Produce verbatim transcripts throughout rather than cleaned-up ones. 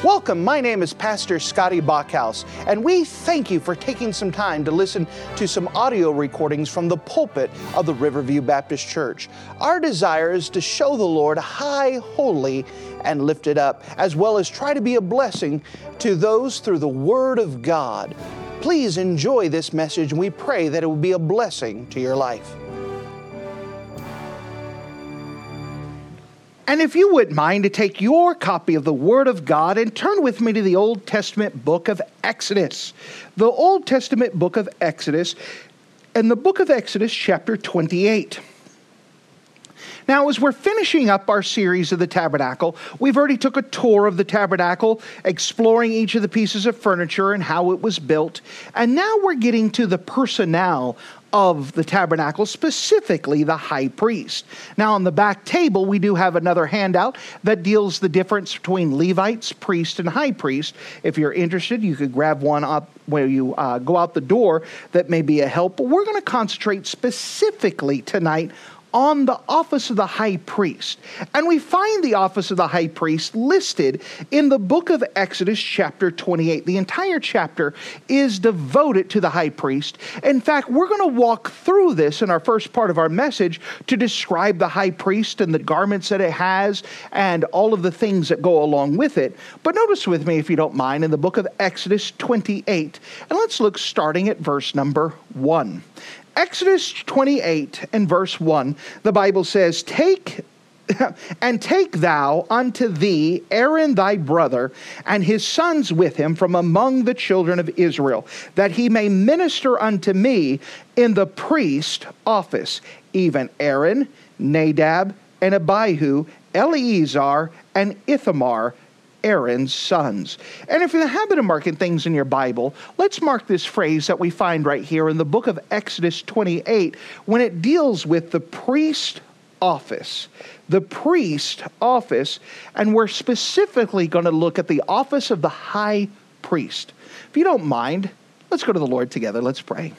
Welcome, my name is Pastor Scotty Bachhaus, and we thank you for taking some time to listen to some audio recordings from the pulpit of the Riverview Baptist Church. Our desire is to show the Lord high, holy, and lifted up, as well as try to be a blessing to those through the Word of God. Please enjoy this message, and we pray that it will be a blessing to your life. And if you wouldn't mind to take your copy of the Word of God and turn with me to the Old Testament book of Exodus. The Old Testament book of Exodus, and the book of Exodus chapter twenty-eight. Now, as we're finishing up our series of the tabernacle, we've already took a tour of the tabernacle, exploring each of the pieces of furniture and how it was built. And now we're getting to the personnel of the tabernacle, specifically the high priest. Now, on the back table, we do have another handout that deals the difference between Levites, priest, and high priest. If you're interested, you could grab one up where you uh, go out the door. That may be a help. But we're going to concentrate specifically tonight on the office of the high priest. And we find the office of the high priest listed in the book of Exodus chapter twenty-eight. The entire chapter is devoted to the high priest. In fact, we're going to walk through this in our first part of our message to describe the high priest and the garments that it has and all of the things that go along with it. But notice with me, if you don't mind, in the book of Exodus twenty-eight. And let's look starting at verse number one. Exodus twenty-eight and verse one, the Bible says, Take and take thou unto thee Aaron thy brother, and his sons with him from among the children of Israel, that he may minister unto me in the priest office, even Aaron, Nadab, and Abihu, Eleazar, and Ithamar, Aaron's sons. And if you're in the habit of marking things in your Bible, let's mark this phrase that we find right here in the book of Exodus twenty-eight when it deals with the priest office. The priest office, and we're specifically going to look at the office of the high priest. If you don't mind, let's go to the Lord together. Let's pray.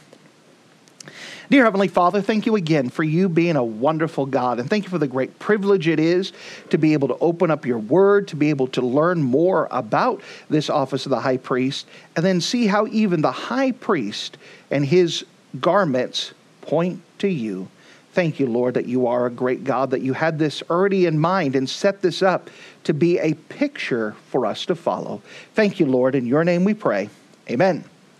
Dear Heavenly Father, thank you again for you being a wonderful God, and thank you for the great privilege it is to be able to open up your word, to be able to learn more about this office of the high priest, and then see how even the high priest and his garments point to you. Thank you, Lord, that you are a great God, that you had this already in mind and set this up to be a picture for us to follow. Thank you, Lord. In your name we pray. Amen.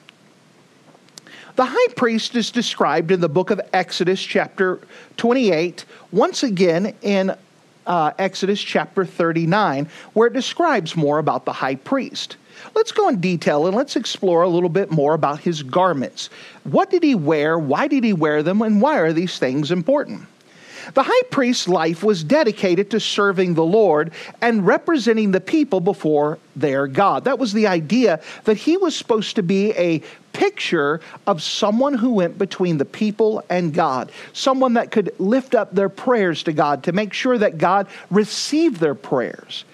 The high priest is described in the book of Exodus chapter twenty-eight, once again in uh, Exodus chapter thirty-nine, where it describes more about the high priest. Let's go in detail and let's explore a little bit more about his garments. What did he wear? Why did he wear them? And why are these things important? The high priest's life was dedicated to serving the Lord and representing the people before their God. That was the idea, that he was supposed to be a picture of someone who went between the people and God, someone that could lift up their prayers to God to make sure that God received their prayers.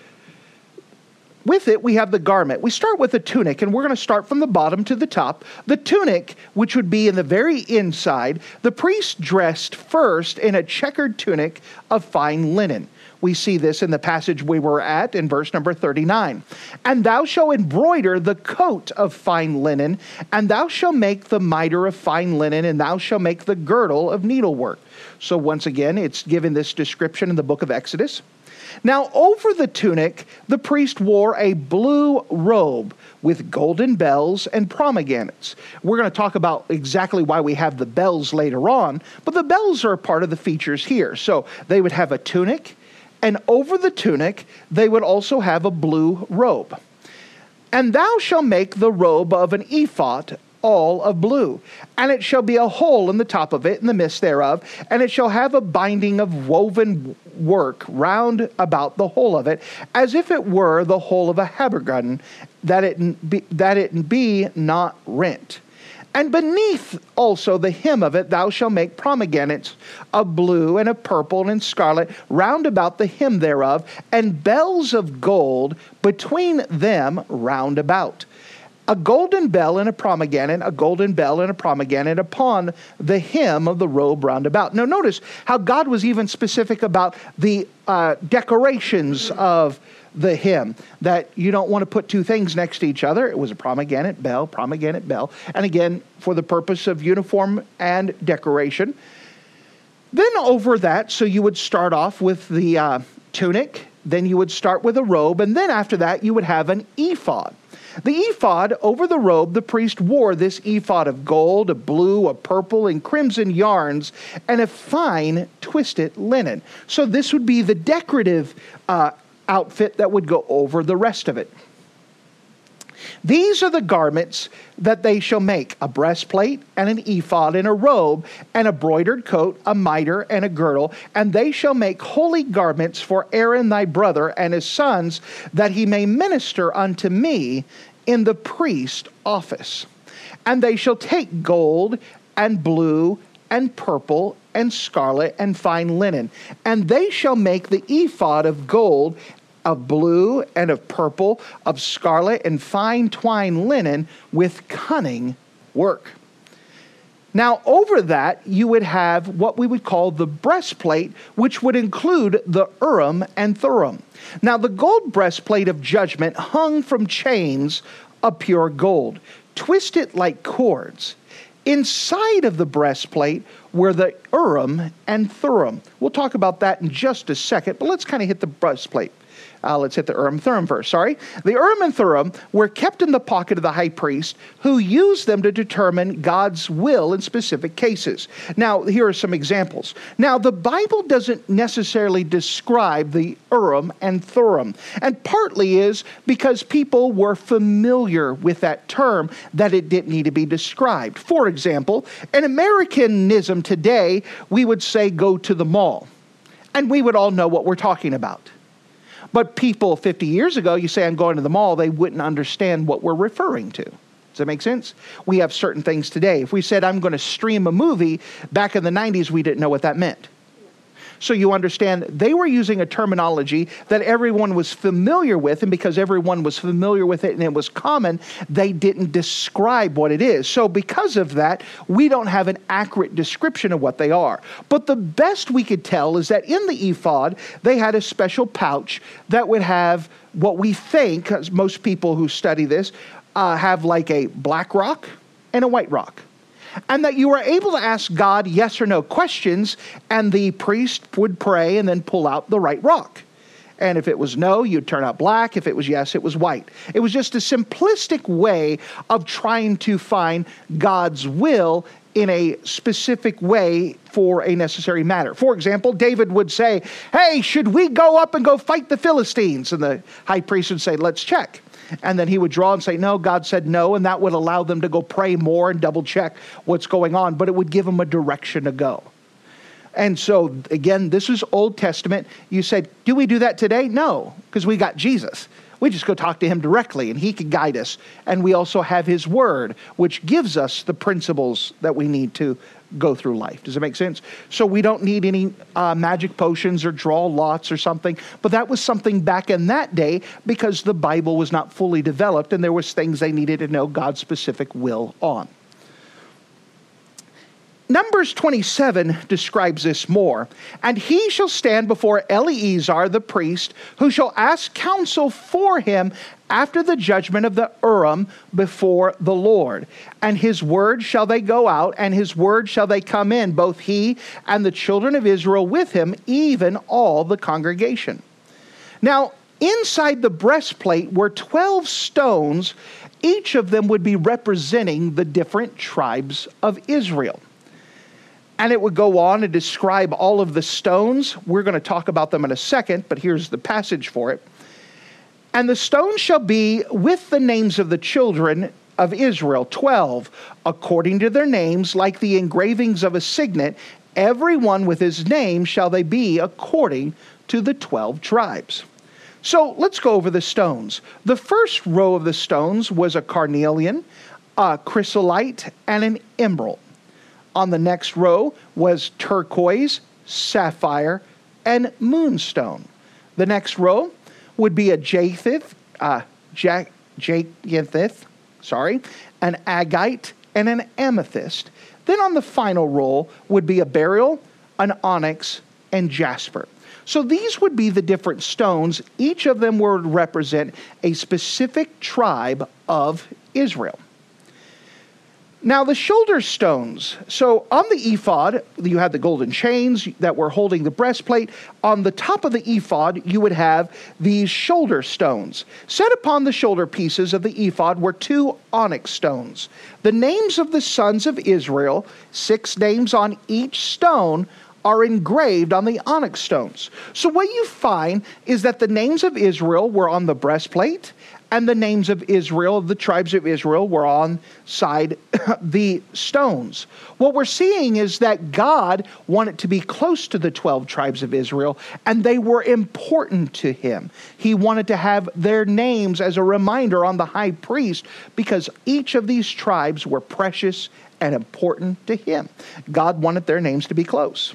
With it, we have the garment. We start with the tunic, and we're going to start from the bottom to the top. The tunic, which would be in the very inside, the priest dressed first in a checkered tunic of fine linen. We see this in the passage we were at in verse number thirty-nine. And thou shalt embroider the coat of fine linen, and thou shalt make the mitre of fine linen, and thou shalt make the girdle of needlework. So once again, it's given this description in the book of Exodus. Now, over the tunic, the priest wore a blue robe with golden bells and pomegranates. We're going to talk about exactly why we have the bells later on, but the bells are a part of the features here. So they would have a tunic, and over the tunic, they would also have a blue robe. And thou shalt make the robe of an ephod all of blue, and it shall be a hole in the top of it, in the midst thereof, and it shall have a binding of woven work round about the whole of it, as if it were the whole of a habergeon, that it be, that it be not rent. And beneath also the hem of it thou shalt make pomegranates of blue and of purple and scarlet round about the hem thereof, and bells of gold between them round about. A golden bell and a pomegranate, a golden bell and a pomegranate upon the hem of the robe round about. Now notice how God was even specific about the uh, decorations of the hymn, that you don't want to put two things next to each other. It was a pomegranate bell, pomegranate bell. And again, for the purpose of uniform and decoration. Then over that, so you would start off with the uh, tunic, then you would start with a robe, and then after that you would have an ephod. The ephod, over the robe, the priest wore this ephod of gold, of blue, of purple, and crimson yarns, and of fine twisted linen. So this would be the decorative uh, outfit that would go over the rest of it. These are the garments that they shall make: a breastplate, and an ephod, and a robe, and a broidered coat, a mitre, and a girdle. And they shall make holy garments for Aaron thy brother and his sons, that he may minister unto me in the priest office. And they shall take gold, and blue, and purple, and scarlet, and fine linen. And they shall make the ephod of gold, of blue, and of purple, of scarlet, and fine twined linen with cunning work. Now, over that, you would have what we would call the breastplate, which would include the Urim and Thummim. Now, the gold breastplate of judgment hung from chains of pure gold, twisted like cords. Inside of the breastplate were the Urim and Thummim. We'll talk about that in just a second, but let's kind of hit the breastplate. Uh, let's hit the Urim and Thummim first, sorry. The Urim and Thummim were kept in the pocket of the high priest, who used them to determine God's will in specific cases. Now, here are some examples. Now, the Bible doesn't necessarily describe the Urim and Thummim, and partly is because people were familiar with that term, that it didn't need to be described. For example, in Americanism today, we would say go to the mall, and we would all know what we're talking about. But people fifty years ago, you say, I'm going to the mall, they wouldn't understand what we're referring to. Does that make sense? We have certain things today. If we said, I'm going to stream a movie, back in the nineties, we didn't know what that meant. So you understand, they were using a terminology that everyone was familiar with, and because everyone was familiar with it and it was common, they didn't describe what it is. So because of that, we don't have an accurate description of what they are. But the best we could tell is that in the ephod, they had a special pouch that would have what we think, because most people who study this, uh, have like a black rock and a white rock. And that you were able to ask God yes or no questions, and the priest would pray and then pull out the right rock. And if it was no, you'd turn out black. If it was yes, it was white. It was just a simplistic way of trying to find God's will in a specific way for a necessary matter. For example, David would say, hey, should we go up and go fight the Philistines? And the high priest would say, let's check. And then he would draw and say, no, God said no, and that would allow them to go pray more and double check what's going on, but it would give them a direction to go. And so, again, this is Old Testament. You said, do we do that today? No, because we got Jesus. We just go talk to him directly, and he can guide us. And we also have his word, which gives us the principles that we need to go through life. Does it make sense? So we don't need any uh, magic potions or draw lots or something. But that was something back in that day because the Bible was not fully developed, and there was things they needed to know God's specific will on. Numbers twenty-seven describes this more. And he shall stand before Eleazar the priest, who shall ask counsel for him after the judgment of the Urim before the Lord. And his word shall they go out, and his word shall they come in, both he and the children of Israel with him, even all the congregation. Now, inside the breastplate were twelve stones. Each of them would be representing the different tribes of Israel. And it would go on and describe all of the stones. We're going to talk about them in a second, but here's the passage for it. And the stones shall be with the names of the children of Israel, twelve, according to their names, like the engravings of a signet. Every one with his name shall they be according to the twelve tribes. So let's go over the stones. The first row of the stones was a carnelian, a chrysolite, and an emerald. On the next row was turquoise, sapphire, and moonstone. The next row would be a jacinth, uh, jac, jacinth, sorry, an agate, and an amethyst. Then on the final row would be a beryl, an onyx, and jasper. So these would be the different stones. Each of them would represent a specific tribe of Israel. Now the shoulder stones. So on the ephod, you had the golden chains that were holding the breastplate. On the top of the ephod, you would have these shoulder stones. Set upon the shoulder pieces of the ephod were two onyx stones. The names of the sons of Israel, six names on each stone, are engraved on the onyx stones. So what you find is that the names of Israel were on the breastplate, and the names of Israel, the tribes of Israel, were on side the stones. What we're seeing is that God wanted to be close to the twelve tribes of Israel, and they were important to him. He wanted to have their names as a reminder on the high priest, because each of these tribes were precious and important to him. God wanted their names to be close.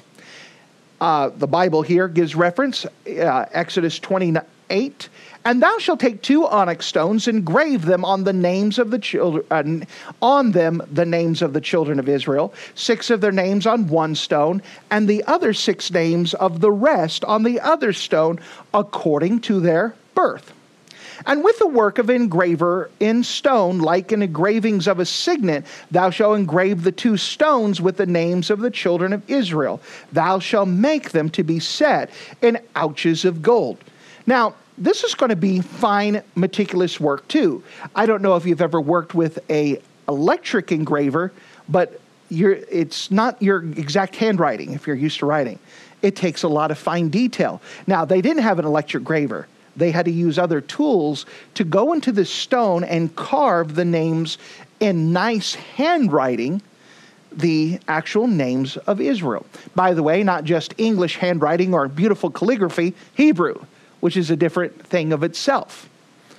Uh, the Bible here gives reference, uh, Exodus twenty-eight, and thou shalt take two onyx stones, and engrave them on the names of the children, uh, on them the names of the children of Israel, six of their names on one stone, and the other six names of the rest on the other stone, according to their birth. And with the work of engraver in stone, like in engravings of a signet, thou shalt engrave the two stones with the names of the children of Israel. Thou shalt make them to be set in ouches of gold. Now, this is going to be fine, meticulous work too. I don't know if you've ever worked with a electric engraver, but you're, it's not your exact handwriting if you're used to writing. It takes a lot of fine detail. Now, they didn't have an electric graver. They had to use other tools to go into the stone and carve the names in nice handwriting, the actual names of Israel. By the way, not just English handwriting or beautiful calligraphy, Hebrew, which is a different thing of itself.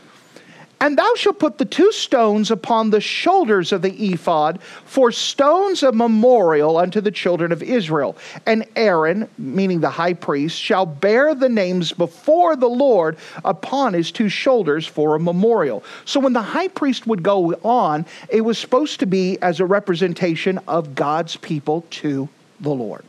And thou shalt put the two stones upon the shoulders of the ephod for stones of memorial unto the children of Israel. And Aaron, meaning the high priest, shall bear the names before the Lord upon his two shoulders for a memorial. So when the high priest would go on, it was supposed to be as a representation of God's people to the Lord.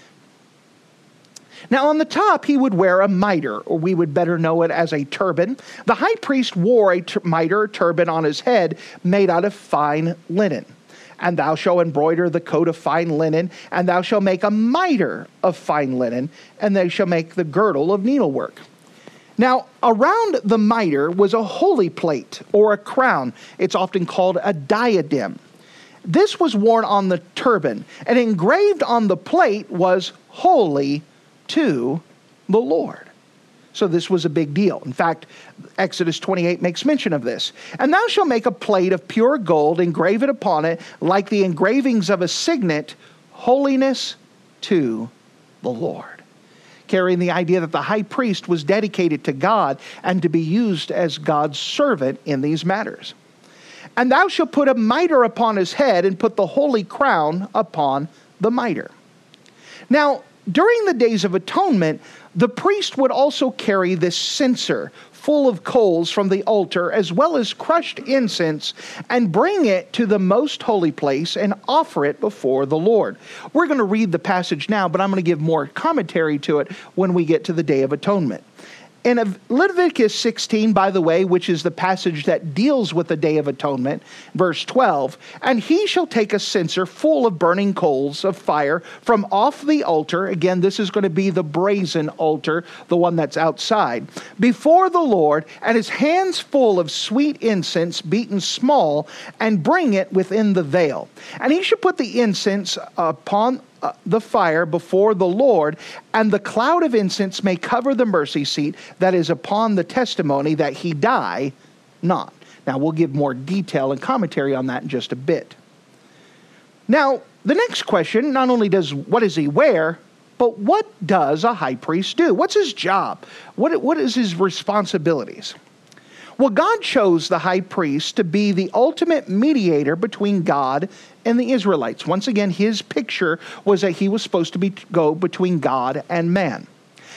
Now on the top, he would wear a mitre, or we would better know it as a turban. The high priest wore a t- mitre or turban on his head made out of fine linen. And thou shalt embroider the coat of fine linen, and thou shalt make a mitre of fine linen, and they shall make the girdle of needlework. Now, around the mitre was a holy plate, or a crown. It's often called a diadem. This was worn on the turban, and engraved on the plate was holy to the Lord. So this was a big deal. In fact, Exodus twenty-eight makes mention of this. And thou shalt make a plate of pure gold, engrave it upon it, like the engravings of a signet, holiness to the Lord. Carrying the idea that the high priest was dedicated to God and to be used as God's servant in these matters. And thou shalt put a mitre upon his head, and put the holy crown upon the mitre. Now, during the Days of Atonement, the priest would also carry this censer full of coals from the altar, as well as crushed incense, and bring it to the most holy place and offer it before the Lord. We're going to read the passage now, but I'm going to give more commentary to it when we get to the Day of Atonement. In Leviticus sixteen, by the way, which is the passage that deals with the Day of Atonement, verse twelve, and he shall take a censer full of burning coals of fire from off the altar. Again, this is going to be the brazen altar, the one that's outside, before the Lord, and his hands full of sweet incense beaten small, and bring it within the veil. And he shall put the incense upon Uh, the fire before the Lord, and the cloud of incense may cover the mercy seat that is upon the testimony, that he die not. Now we'll give more detail and commentary on that in just a bit. Now, the next question, not only does what does he wear, but what does a high priest do? What's his job? What, what is his responsibilities? Well, God chose the high priest to be the ultimate mediator between God and the Israelites. Once again, his picture was that he was supposed to be go between God and man.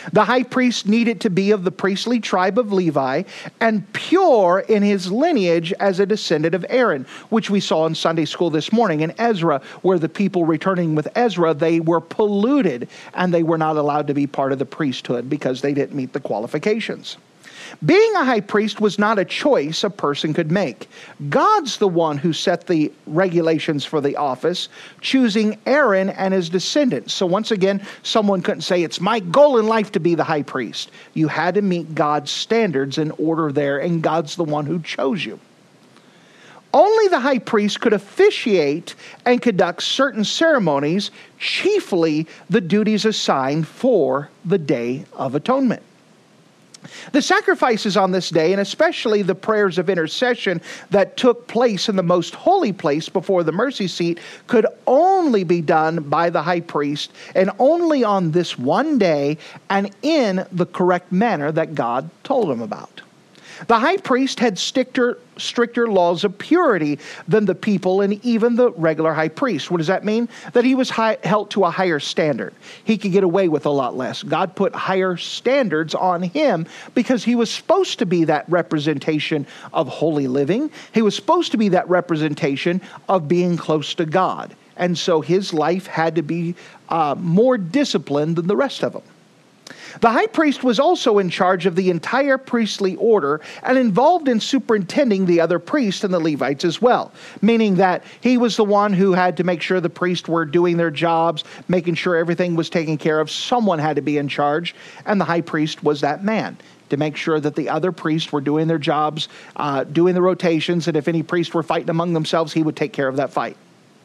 The high priest needed to be of the priestly tribe of Levi and pure in his lineage as a descendant of Aaron, which we saw in Sunday school this morning in Ezra, where the people returning with Ezra, they were polluted and they were not allowed to be part of the priesthood because they didn't meet the qualifications. Being a high priest was not a choice a person could make. God's the one who set the regulations for the office, choosing Aaron and his descendants. So once again, someone couldn't say, it's my goal in life to be the high priest. You had to meet God's standards in order there, and God's the one who chose you. Only the high priest could officiate and conduct certain ceremonies, chiefly the duties assigned for the Day of Atonement. The sacrifices on this day, and especially the prayers of intercession that took place in the most holy place before the mercy seat, could only be done by the high priest, and only on this one day and in the correct manner that God told him about. The high priest had stricter, stricter laws of purity than the people and even the regular high priest. What does that mean? That he was high, held to a higher standard. He could get away with a lot less. God put higher standards on him because he was supposed to be that representation of holy living. He was supposed to be that representation of being close to God. And so his life had to be uh, more disciplined than the rest of them. The high priest was also in charge of the entire priestly order and involved in superintending the other priests and the Levites as well, meaning that he was the one who had to make sure the priests were doing their jobs, making sure everything was taken care of. Someone had to be in charge, and the high priest was that man, to make sure that the other priests were doing their jobs, uh, doing the rotations, and if any priests were fighting among themselves, he would take care of that fight.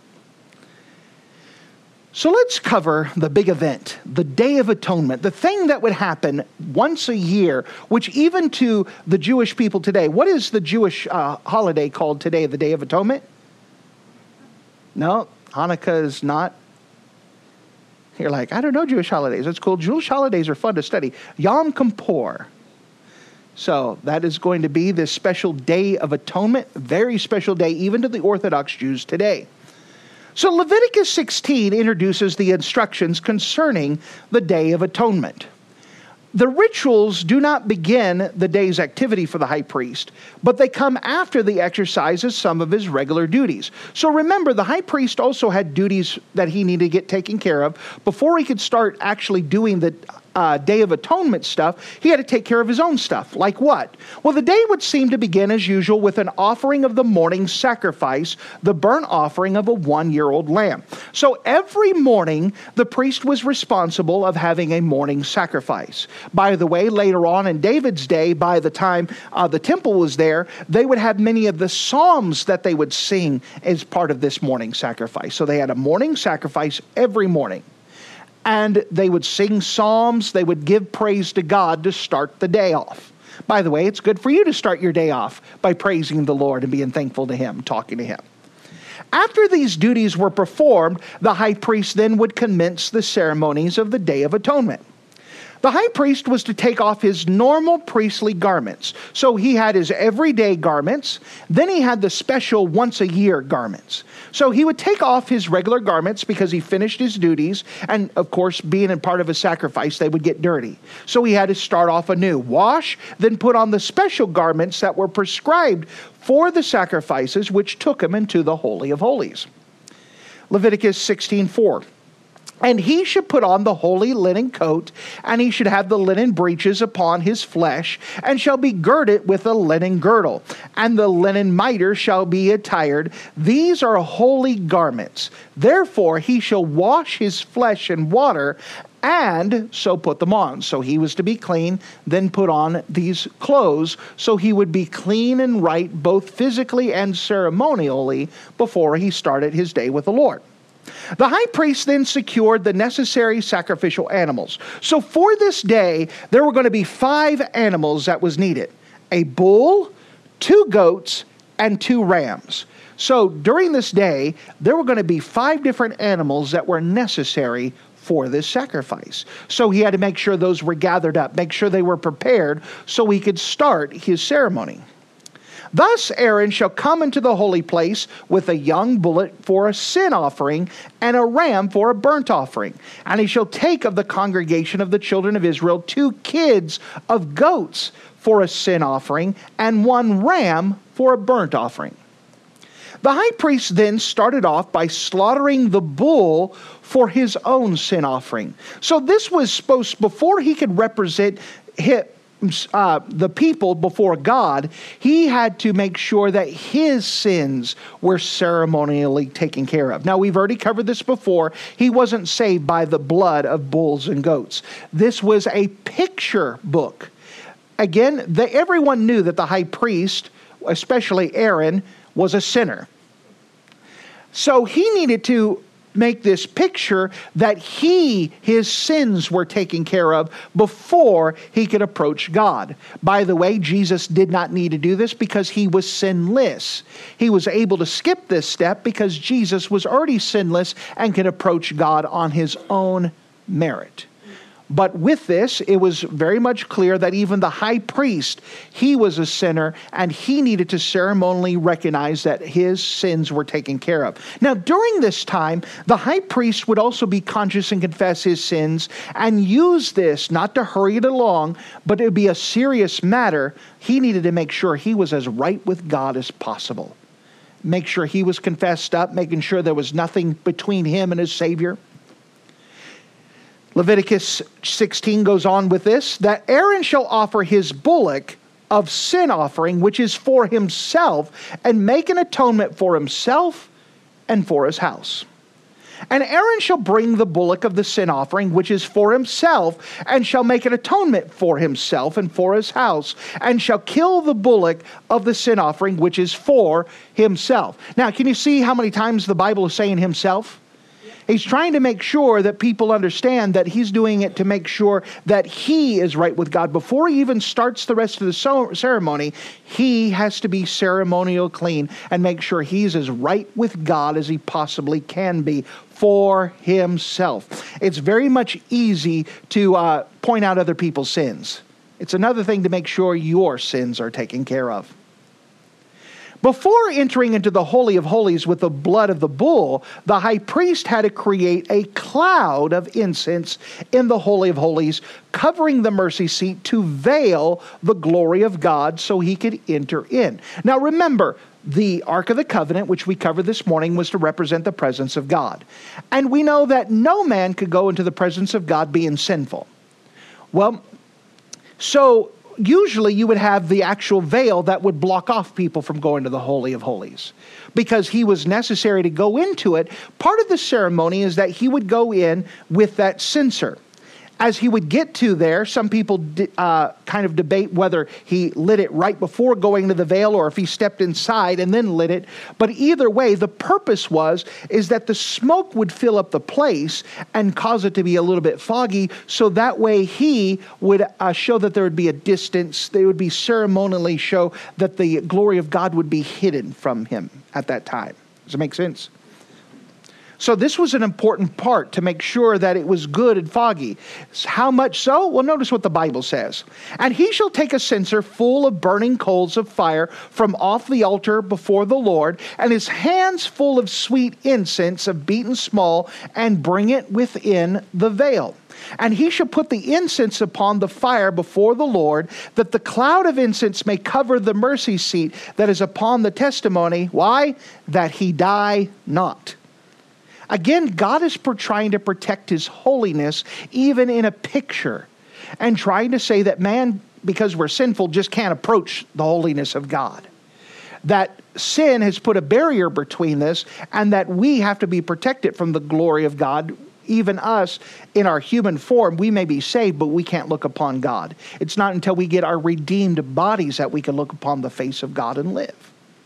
So let's cover the big event, the Day of Atonement, the thing that would happen once a year, which even to the Jewish people today, what is the Jewish uh, holiday called today, the Day of Atonement? No, Hanukkah is not. You're like, I don't know Jewish holidays. That's cool. Jewish holidays are fun to study. Yom Kippur. So that is going to be this special Day of Atonement, very special day even to the Orthodox Jews today. So Leviticus sixteen introduces the instructions concerning the Day of Atonement. The rituals do not begin the day's activity for the high priest, but they come after the exercise of some of his regular duties. So remember, the high priest also had duties that he needed to get taken care of before he could start actually doing the Uh, Day of Atonement stuff. He had to take care of his own stuff. Like what? Well, the day would seem to begin as usual with an offering of the morning sacrifice, the burnt offering of a one-year-old lamb. So every morning, the priest was responsible of having a morning sacrifice. By the way, later on in David's day, by the time uh, the temple was there, they would have many of the psalms that they would sing as part of this morning sacrifice. So they had a morning sacrifice every morning. And they would sing psalms, they would give praise to God to start the day off. By the way, it's good for you to start your day off by praising the Lord and being thankful to Him, talking to Him. After these duties were performed, the high priest then would commence the ceremonies of the Day of Atonement. The high priest was to take off his normal priestly garments. So he had his everyday garments, then he had the special once-a-year garments. So he would take off his regular garments because he finished his duties, and of course, being a part of a sacrifice, they would get dirty. So he had to start off anew, wash, then put on the special garments that were prescribed for the sacrifices, which took him into the Holy of Holies. Leviticus sixteen four. And he should put on the holy linen coat, and he should have the linen breeches upon his flesh, and shall be girded with a linen girdle, and the linen mitre shall be attired. These are holy garments. Therefore he shall wash his flesh in water, and so put them on. So he was to be clean, then put on these clothes, so he would be clean and right, both physically and ceremonially, before he started his day with the Lord. The high priest then secured the necessary sacrificial animals. So for this day, there were going to be five animals that was needed. A bull, two goats, and two rams. So during this day, there were going to be five different animals that were necessary for this sacrifice. So he had to make sure those were gathered up, make sure they were prepared so he could start his ceremony. Thus Aaron shall come into the holy place with a young bullock for a sin offering and a ram for a burnt offering. And he shall take of the congregation of the children of Israel two kids of goats for a sin offering and one ram for a burnt offering. The high priest then started off by slaughtering the bull for his own sin offering. So this was supposed, before he could represent him, uh, the people before God, he had to make sure that his sins were ceremonially taken care of. Now, we've already covered this before. He wasn't saved by the blood of bulls and goats. This was a picture book. Again, the, everyone knew that the high priest, especially Aaron, was a sinner. So he needed to make this picture that he, his sins were taken care of before he could approach God. By the way, Jesus did not need to do this because he was sinless. He was able to skip this step because Jesus was already sinless and could approach God on his own merit. But with this, it was very much clear that even the high priest, he was a sinner, and he needed to ceremonially recognize that his sins were taken care of. Now, during this time, the high priest would also be conscious and confess his sins and use this, not to hurry it along, but it would be a serious matter. He needed to make sure he was as right with God as possible. Make sure he was confessed up, making sure there was nothing between him and his Savior. Leviticus sixteen goes on with this, that Aaron shall offer his bullock of sin offering, which is for himself, and make an atonement for himself and for his house. And Aaron shall bring the bullock of the sin offering, which is for himself, and shall make an atonement for himself and for his house, and shall kill the bullock of the sin offering, which is for himself. Now, can you see how many times the Bible is saying himself? He's trying to make sure that people understand that he's doing it to make sure that he is right with God. Before he even starts the rest of the ceremony, he has to be ceremonial clean and make sure he's as right with God as he possibly can be for himself. It's very much easy to uh, point out other people's sins. It's another thing to make sure your sins are taken care of. Before entering into the Holy of Holies with the blood of the bull, the high priest had to create a cloud of incense in the Holy of Holies, covering the mercy seat to veil the glory of God so he could enter in. Now remember, the Ark of the Covenant, which we covered this morning, was to represent the presence of God. And we know that no man could go into the presence of God being sinful. Well, so usually you would have the actual veil that would block off people from going to the Holy of Holies. Because he was necessary to go into it, part of the ceremony is that he would go in with that censer. As he would get to there, some people uh, kind of debate whether he lit it right before going to the veil or if he stepped inside and then lit it. But either way, the purpose was is that the smoke would fill up the place and cause it to be a little bit foggy. So that way he would uh, show that there would be a distance. They would be ceremonially show that the glory of God would be hidden from him at that time. Does it make sense? So this was an important part to make sure that it was good and foggy. How much so? Well, notice what the Bible says. And he shall take a censer full of burning coals of fire from off the altar before the Lord, and his hands full of sweet incense of beaten small, and bring it within the veil. And he shall put the incense upon the fire before the Lord, that the cloud of incense may cover the mercy seat that is upon the testimony. Why? That he die not. Again, God is trying to protect his holiness even in a picture, and trying to say that man, because we're sinful, just can't approach the holiness of God. That sin has put a barrier between this, and that we have to be protected from the glory of God. Even us, in our human form, we may be saved, but we can't look upon God. It's not until we get our redeemed bodies that we can look upon the face of God and live.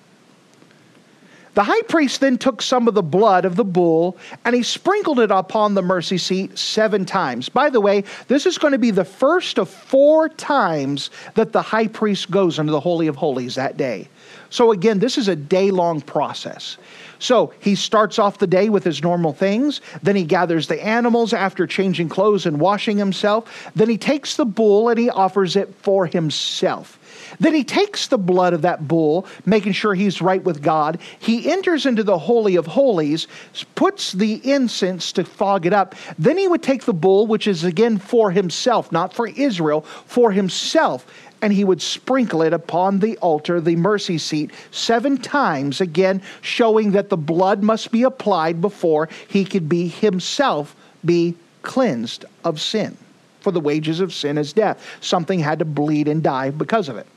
The high priest then took some of the blood of the bull, and he sprinkled it upon the mercy seat seven times. By the way, this is going to be the first of four times that the high priest goes into the Holy of Holies that day. So again, this is a day-long process. So he starts off the day with his normal things. Then he gathers the animals after changing clothes and washing himself. Then he takes the bull and he offers it for himself. Then he takes the blood of that bull, making sure he's right with God. He enters into the Holy of Holies, puts the incense to fog it up. Then he would take the bull, which is again for himself, not for Israel, for himself, and he would sprinkle it upon the altar, the mercy seat, seven times, again showing that the blood must be applied before he could be himself be cleansed of sin. For the wages of sin is death. Something had to bleed and die because of it.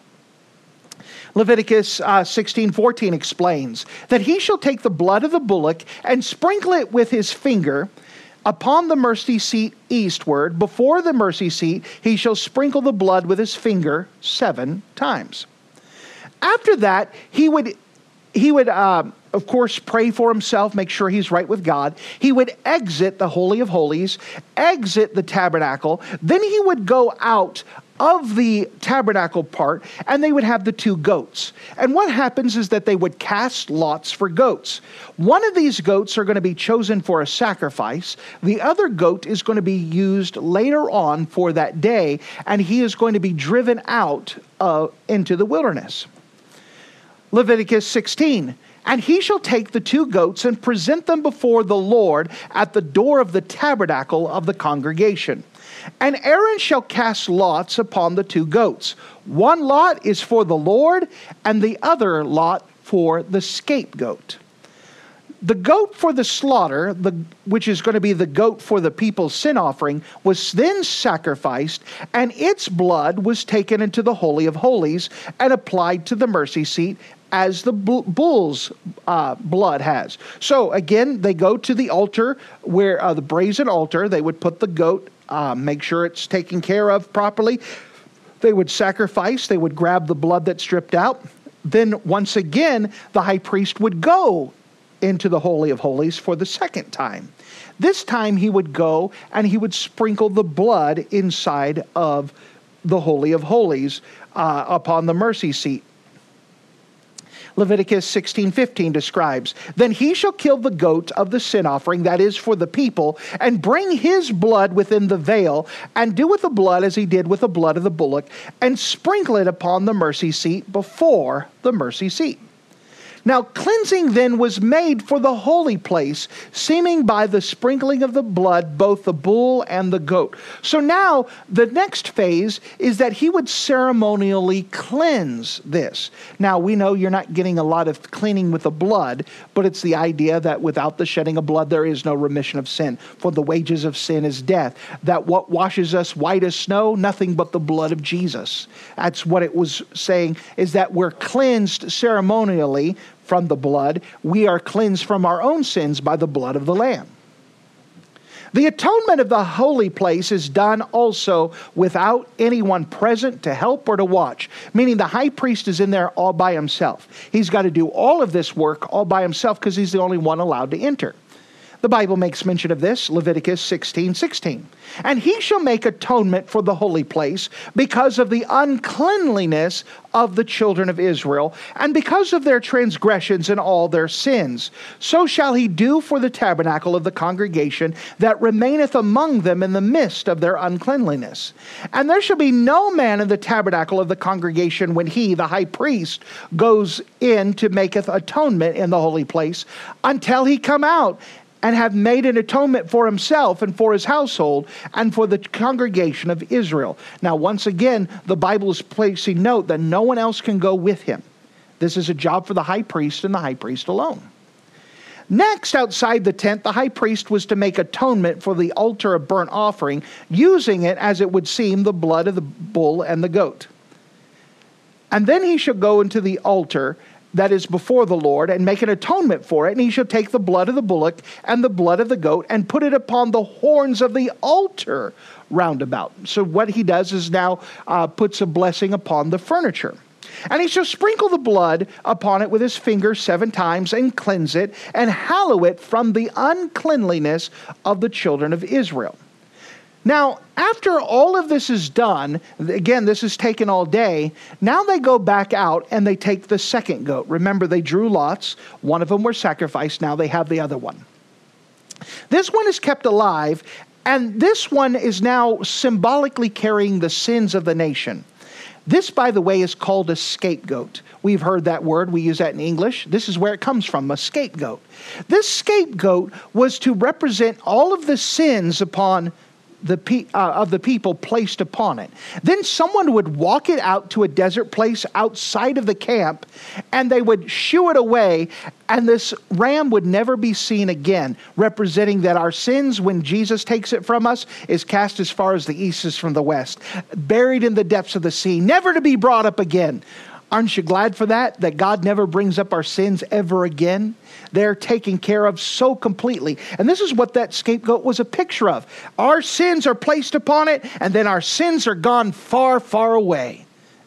Leviticus uh, sixteen fourteen explains that he shall take the blood of the bullock and sprinkle it with his finger upon the mercy seat eastward. Before the mercy seat, he shall sprinkle the blood with his finger seven times. After that, he would, he would uh, of course, pray for himself, make sure he's right with God. He would exit the Holy of Holies, exit the tabernacle. Then he would go out of the tabernacle part, and they would have the two goats. And what happens is that they would cast lots for goats. One of these goats are going to be chosen for a sacrifice. The other goat is going to be used later on for that day, and he is going to be driven out uh, into the wilderness. Leviticus sixteen. And he shall take the two goats and present them before the Lord at the door of the tabernacle of the congregation. And Aaron shall cast lots upon the two goats. One lot is for the Lord, and the other lot for the scapegoat. The goat for the slaughter, the, which is going to be the goat for the people's sin offering, was then sacrificed, and its blood was taken into the Holy of Holies and applied to the mercy seat, as the bull's uh, blood has. So again, they go to the altar, where uh, the brazen altar. They would put the goat, uh, make sure it's taken care of properly. They would sacrifice. They would grab the blood that's stripped out. Then once again, the high priest would go into the Holy of Holies for the second time. This time he would go and he would sprinkle the blood inside of the Holy of Holies uh, upon the mercy seat. Leviticus sixteen fifteen describes, Then he shall kill the goat of the sin offering, that is for the people, and bring his blood within the veil, and do with the blood as he did with the blood of the bullock, and sprinkle it upon the mercy seat before the mercy seat. Now cleansing then was made for the holy place, seeming by the sprinkling of the blood, both the bull and the goat. So now the next phase is that he would ceremonially cleanse this. Now we know you're not getting a lot of cleaning with the blood, but it's the idea that without the shedding of blood, there is no remission of sin. For the wages of sin is death. That what washes us white as snow, nothing but the blood of Jesus. That's what it was saying, is that we're cleansed ceremonially from the blood. We are cleansed from our own sins by the blood of the Lamb. The atonement of the holy place is done also without anyone present to help or to watch, meaning the high priest is in there all by himself. He's got to do all of this work all by himself because he's the only one allowed to enter. The Bible makes mention of this, Leviticus sixteen sixteen. And he shall make atonement for the holy place because of the uncleanliness of the children of Israel, and because of their transgressions and all their sins. So shall he do for the tabernacle of the congregation that remaineth among them in the midst of their uncleanliness. And there shall be no man in the tabernacle of the congregation when he, the high priest, goes in to maketh atonement in the holy place, until he come out and have made an atonement for himself and for his household and for the congregation of Israel. Now, once again, the Bible is placing note that no one else can go with him. This is a job for the high priest and the high priest alone. Next, outside the tent, the high priest was to make atonement for the altar of burnt offering, using it, as it would seem, the blood of the bull and the goat. And then he shall go into the altar that is before the Lord, and make an atonement for it, and he shall take the blood of the bullock and the blood of the goat, and put it upon the horns of the altar round about. So what he does is now uh, puts a blessing upon the furniture. And he shall sprinkle the blood upon it with his finger seven times, and cleanse it, and hallow it from the uncleanliness of the children of Israel. Now, after all of this is done, again, this is taken all day, now they go back out and they take the second goat. Remember, they drew lots. One of them were sacrificed. Now they have the other one. This one is kept alive, and this one is now symbolically carrying the sins of the nation. This, by the way, is called a scapegoat. We've heard that word. We use that in English. This is where it comes from, a scapegoat. This scapegoat was to represent all of the sins upon the pe- uh, of the people placed upon it. Then someone would walk it out to a desert place outside of the camp, and they would shoo it away, and this ram would never be seen again, representing that our sins, when Jesus takes it from us, is cast as far as the east is from the west, buried in the depths of the sea, never to be brought up again. Aren't you glad for that? That God never brings up our sins ever again? They're taken care of so completely. And this is what that scapegoat was a picture of. Our sins are placed upon it, and then our sins are gone far, far away.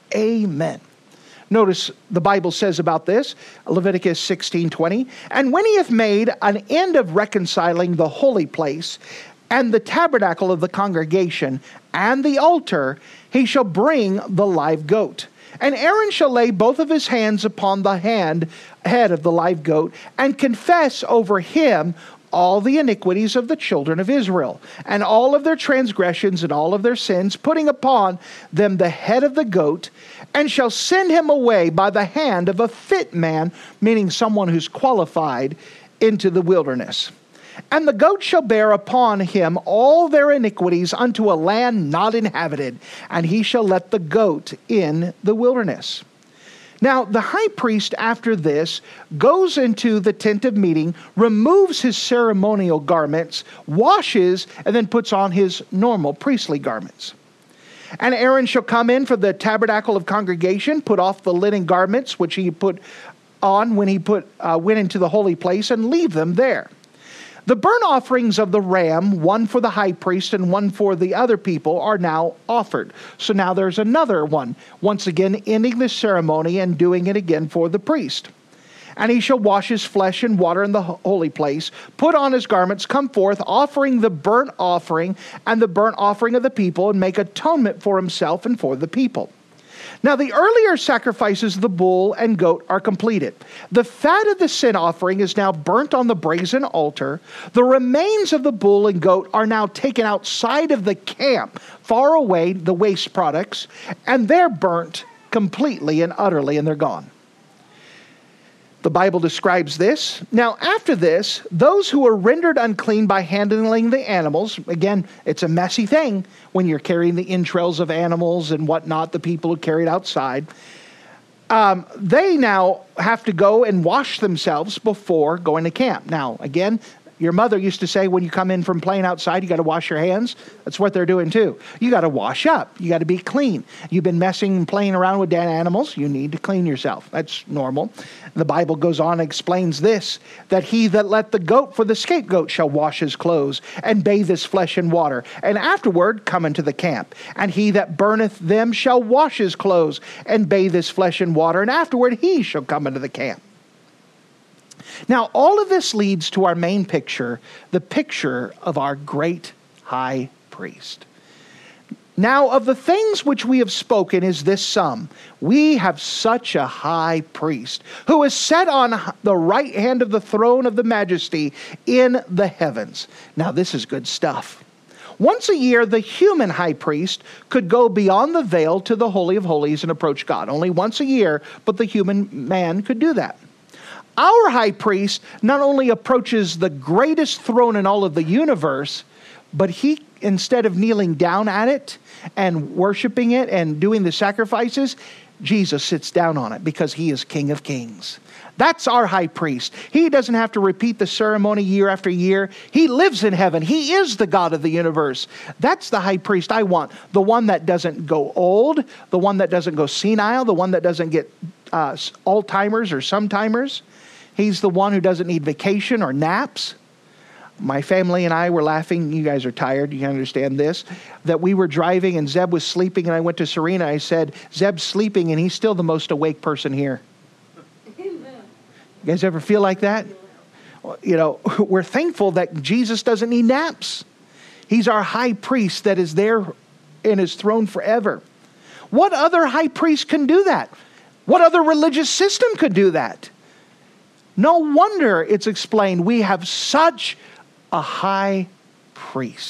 Amen. Notice the Bible says about this, Leviticus sixteen twenty, and when he hath made an end of reconciling the holy place, and the tabernacle of the congregation, and the altar, he shall bring the live goat. And Aaron shall lay both of his hands upon the hand, head of the live goat, and confess over him all the iniquities of the children of Israel, and all of their transgressions and all of their sins, putting upon them the head of the goat, and shall send him away by the hand of a fit man, meaning someone who's qualified, into the wilderness. And the goat shall bear upon him all their iniquities unto a land not inhabited, and he shall let the goat in the wilderness. Now, the high priest after this goes into the tent of meeting, removes his ceremonial garments, washes, and then puts on his normal priestly garments. And Aaron shall come in for the tabernacle of congregation, put off the linen garments which he put on when he put uh, went into the holy place, and leave them there. The burnt offerings of the ram, one for the high priest and one for the other people, are now offered. So now there's another one, once again ending the ceremony and doing it again for the priest. And he shall wash his flesh in water in the holy place, put on his garments, come forth, offering the burnt offering and the burnt offering of the people, and make atonement for himself and for the people. Now the earlier sacrifices of the bull and goat are completed. The fat of the sin offering is now burnt on the brazen altar. The remains of the bull and goat are now taken outside of the camp, far away, the waste products, and they're burnt completely and utterly, and they're gone. The Bible describes this. Now, after this, those who are rendered unclean by handling the animals, again, it's a messy thing when you're carrying the entrails of animals and whatnot, the people who carry it outside, um, they now have to go and wash themselves before going to camp. Now, again, your mother used to say when you come in from playing outside, you got to wash your hands. That's what they're doing too. You got to wash up. You got to be clean. You've been messing and playing around with dead animals. You need to clean yourself. That's normal. The Bible goes on and explains this, that he that let the goat for the scapegoat shall wash his clothes and bathe his flesh in water, and afterward come into the camp. And he that burneth them shall wash his clothes and bathe his flesh in water, and afterward he shall come into the camp. Now, all of this leads to our main picture, the picture of our great high priest. Now, of the things which we have spoken is this sum: we have such a high priest, who is set on the right hand of the throne of the majesty in the heavens. Now, this is good stuff. Once a year, the human high priest could go beyond the veil to the Holy of Holies and approach God. Only once a year, but the human man could do that. Our high priest not only approaches the greatest throne in all of the universe, but he, instead of kneeling down at it and worshiping it and doing the sacrifices, Jesus sits down on it because he is King of Kings. That's our high priest. He doesn't have to repeat the ceremony year after year. He lives in heaven. He is the God of the universe. That's the high priest I want. The one that doesn't go old, the one that doesn't go senile, the one that doesn't get uh, Alzheimer's or sometimers. He's the one who doesn't need vacation or naps. My family and I were laughing. You guys are tired. You can understand this. That we were driving and Zeb was sleeping, and I went to Serena. I said, Zeb's sleeping and he's still the most awake person here. Amen. You guys ever feel like that? You know, we're thankful that Jesus doesn't need naps. He's our high priest that is there in his throne forever. What other high priest can do that? What other religious system could do that? No wonder it's explained we have such a high priest.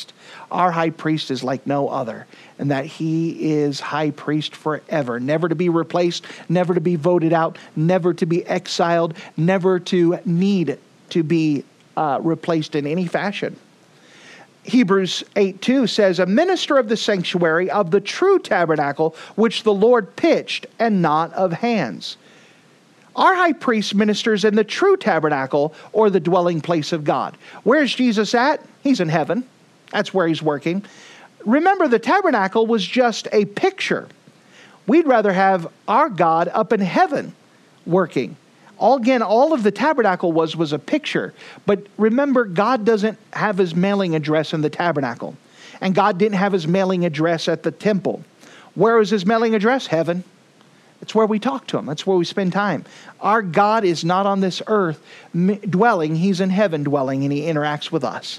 our high priest is like no other, and that he is high priest forever, never to be replaced, never to be voted out, never to be exiled, never to need to be uh, replaced in any fashion. Hebrews eight two says, a minister of the sanctuary of the true tabernacle, which the Lord pitched, and not of hands. Our high priest ministers in the true tabernacle, or the dwelling place of God. Where's Jesus at? He's in heaven. That's where he's working. Remember, the tabernacle was just a picture. We'd rather have our God up in heaven working. All, again, all of the tabernacle was was a picture. But remember, God doesn't have his mailing address in the tabernacle. And God didn't have his mailing address at the temple. Where is his mailing address? Heaven. It's where we talk to him. That's where we spend time. Our God is not on this earth dwelling. He's in heaven dwelling, and he interacts with us.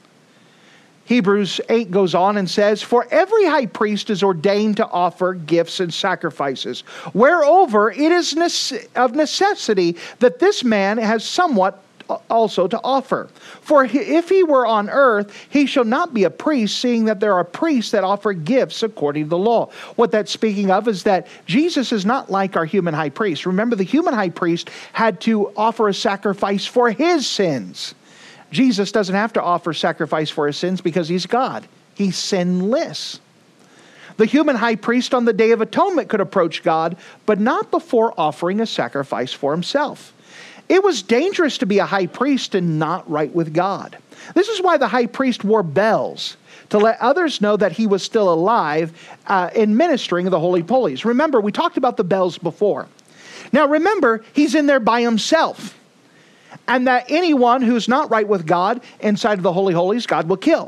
Hebrews eight goes on and says, for every high priest is ordained to offer gifts and sacrifices, whereover it is of necessity that this man has somewhat also to offer. For if he were on earth, he shall not be a priest, seeing that there are priests that offer gifts according to the law. What that's speaking of is that Jesus is not like our human high priest. Remember, the human high priest had to offer a sacrifice for his sins. Jesus doesn't have to offer sacrifice for his sins because he's God. He's sinless. The human high priest on the Day of Atonement could approach God, but not before offering a sacrifice for himself. It was dangerous to be a high priest and not right with God. This is why the high priest wore bells, to let others know that he was still alive uh, in ministering the Holy Holies. Remember, we talked about the bells before. Now remember, he's in there by himself. And that anyone who's not right with God inside of the Holy Holies, God will kill.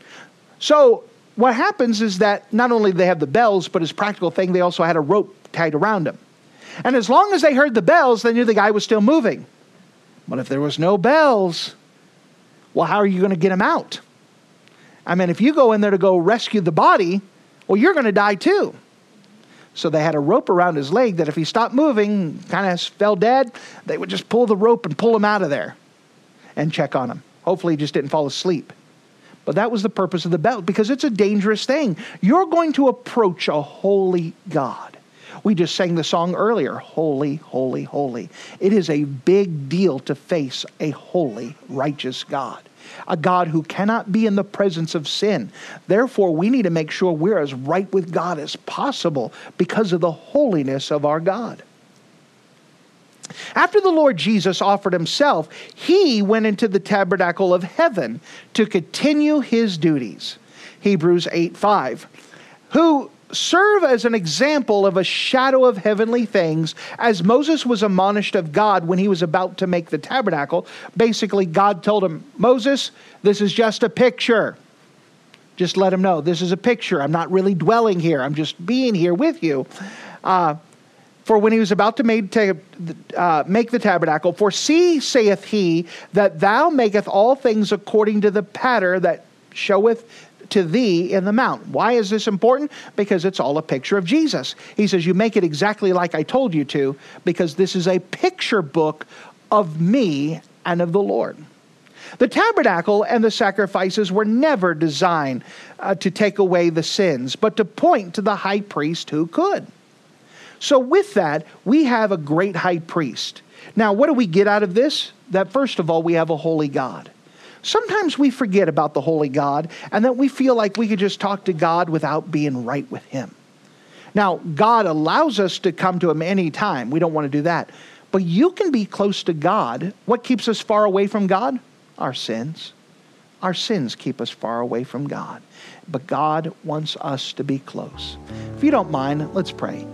So what happens is that not only do they have the bells, but as a practical thing, they also had a rope tied around him. And as long as they heard the bells, they knew the guy was still moving. But if there was no bells, well, how are you going to get him out? I mean, if you go in there to go rescue the body, well, you're going to die too. So they had a rope around his leg that if he stopped moving, kind of fell dead, they would just pull the rope and pull him out of there and check on him. Hopefully he just didn't fall asleep. But that was the purpose of the belt, because it's a dangerous thing. You're going to approach a holy God. We just sang the song earlier, holy, holy, holy. It is a big deal to face a holy, righteous God. A God who cannot be in the presence of sin. Therefore, we need to make sure we're as right with God as possible because of the holiness of our God. After the Lord Jesus offered himself, he went into the tabernacle of heaven to continue his duties. Hebrews eight five. Who serve as an example of a shadow of heavenly things, as Moses was admonished of God when he was about to make the tabernacle. Basically, God told him, Moses, this is just a picture. Just let him know, this is a picture. I'm not really dwelling here. I'm just being here with you. Uh, for when he was about to make, to, uh, make the tabernacle, for see, saith he, that thou maketh all things according to the pattern that showeth to thee in the mount. Why is this important? Because it's all a picture of Jesus. He says, you make it exactly like I told you to, because this is a picture book of me and of the Lord. The tabernacle and the sacrifices were never designed uh, to take away the sins, but to point to the high priest who could. So with that, we have a great high priest. Now, what do we get out of this? That first of all, we have a holy God. Sometimes we forget about the holy God and that we feel like we could just talk to God without being right with him. Now, God allows us to come to him any time. We don't want to do that. But you can be close to God. What keeps us far away from God? Our sins. Our sins keep us far away from God. But God wants us to be close. If you don't mind, let's pray.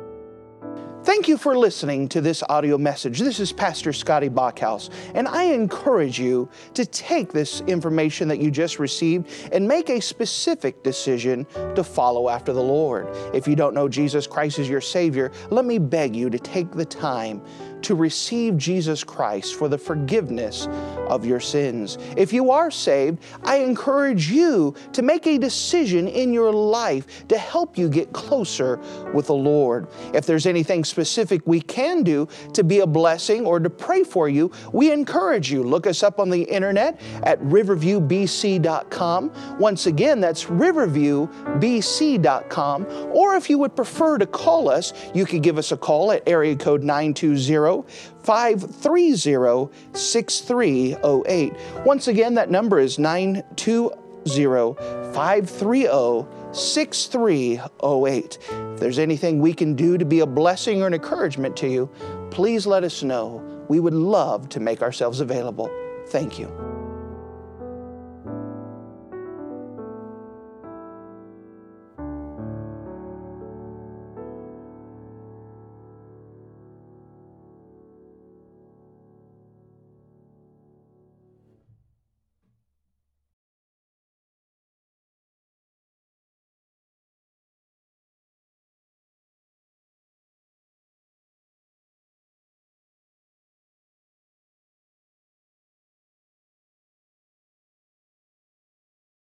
Thank you for listening to this audio message. This is Pastor Scotty Bachhaus, and I encourage you to take this information that you just received and make a specific decision to follow after the Lord. If you don't know Jesus Christ as your Savior, let me beg you to take the time to receive Jesus Christ for the forgiveness of your sins. If you are saved, I encourage you to make a decision in your life to help you get closer with the Lord. If there's anything specific we can do to be a blessing or to pray for you, we encourage you. Look us up on the internet at riverview b c dot com. Once again, that's riverview b c dot com. Or if you would prefer to call us, you could give us a call at area code nine two zero, five three zero, six three zero eight. Once again, that number is nine two zero, five three zero, six three zero eight. If there's anything we can do to be a blessing or an encouragement to you, please let us know. We would love to make ourselves available. Thank you.